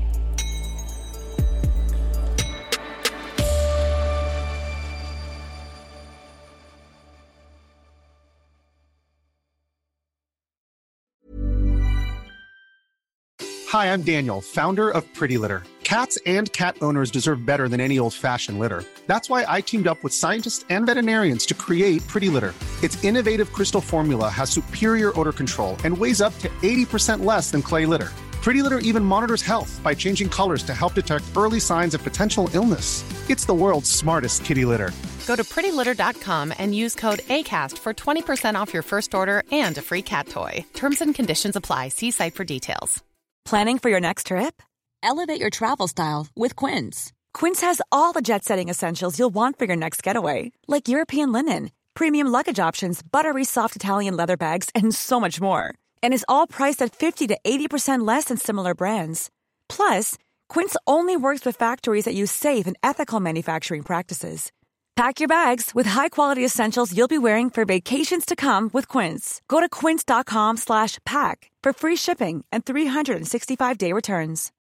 Hi, I'm Daniel, founder of Pretty Litter. Cats and cat owners deserve better than any old-fashioned litter. That's why I teamed up with scientists and veterinarians to create Pretty Litter. Its innovative crystal formula has superior odor control and weighs up to 80% less than clay litter. Pretty Litter even monitors health by changing colors to help detect early signs of potential illness. It's the world's smartest kitty litter. Go to prettylitter.com and use code ACAST for 20% off your first order and a free cat toy. Terms and conditions apply. See site for details. Planning for your next trip? Elevate your travel style with Quince. Quince has all the jet-setting essentials you'll want for your next getaway, like European linen, premium luggage options, buttery soft Italian leather bags, and so much more. And is all priced at 50 to 80% less than similar brands. Plus, Quince only works with factories that use safe and ethical manufacturing practices. Pack your bags with high-quality essentials you'll be wearing for vacations to come with Quince. Go to quince.com/pack for free shipping and 365-day returns.